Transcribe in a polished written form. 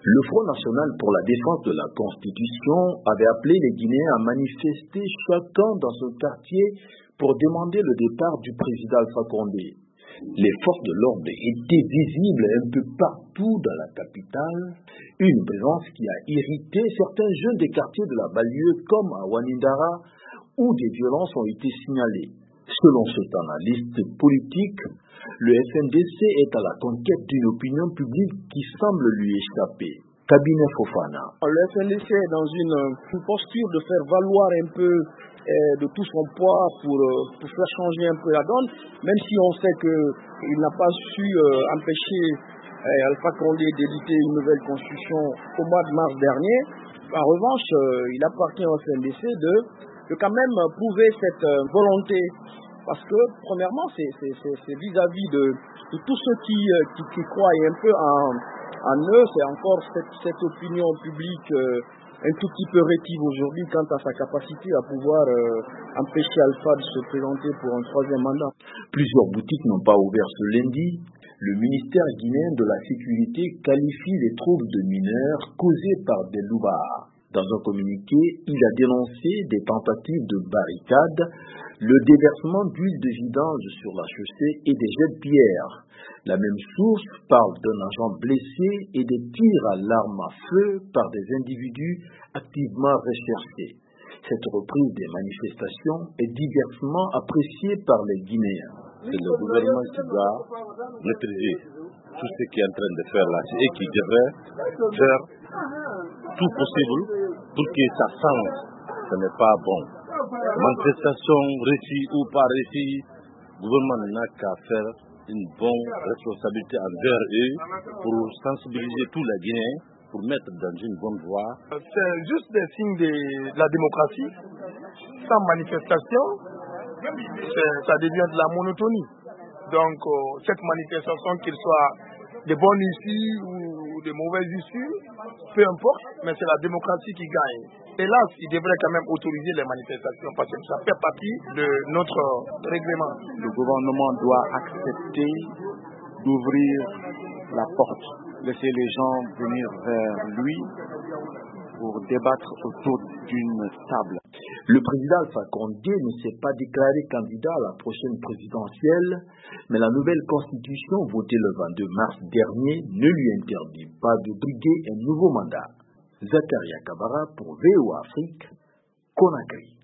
Le Front national pour la défense de la Constitution avait appelé les Guinéens à manifester chacun dans son quartier pour demander le départ du président Alpha Condé. Les forces de l'ordre étaient visibles un peu partout dans la capitale, une présence qui a irrité certains jeunes des quartiers de la banlieue comme à Wanindara, où des violences ont été signalées. Selon cet analyste politique, le FNDC est à la conquête d'une opinion publique qui semble lui échapper. Cabinet Fofana. Le FNDC est dans une posture de faire valoir un peu de tout son poids pour faire changer un peu la donne, même si on sait qu'il n'a pas su empêcher Alpha Condé d'éditer une nouvelle constitution au mois de mars dernier. En revanche, il appartient au FNDC de quand même prouver cette volonté, parce que premièrement c'est vis-à-vis de tous ceux qui croient un peu en eux, c'est encore cette opinion publique un tout petit peu rétive aujourd'hui quant à sa capacité à pouvoir empêcher Alpha de se présenter pour un troisième mandat. Plusieurs boutiques n'ont pas ouvert ce lundi. Le ministère guinéen de la Sécurité qualifie les troubles de mineurs causés par des loupards. Dans un communiqué, il a dénoncé des tentatives de barricade, le déversement d'huile de vidange sur la chaussée et des jets de pierre. La même source parle d'un agent blessé et des tirs à l'arme à feu par des individus activement recherchés. Cette reprise des manifestations est diversement appréciée par les Guinéens. C'est le gouvernement qui doit maîtriser tout ce qu'il est en train de faire là et qui devrait faire tout possible pour que ça change. Ce n'est pas bon. Manifestation réussie ou pas réussie, le gouvernement n'a qu'à faire une bonne responsabilité envers eux pour sensibiliser tous les Guinéens, pour mettre dans une bonne voie. C'est juste des signes de la démocratie. Sans manifestation, ça devient de la monotonie. Donc cette manifestation, qu'il soit de bonnes issues ou de mauvaises issues, peu importe, mais c'est la démocratie qui gagne. Hélas, il devrait quand même autoriser les manifestations parce que ça fait partie de notre règlement. Le gouvernement doit accepter d'ouvrir la porte, laisser les gens venir vers lui pour débattre autour d'une table. Le président Alpha Condé ne s'est pas déclaré candidat à la prochaine présidentielle, mais la nouvelle constitution votée le 22 mars dernier ne lui interdit pas de briguer un nouveau mandat. Zakaria Kabara pour VOA Afrique, Conakry.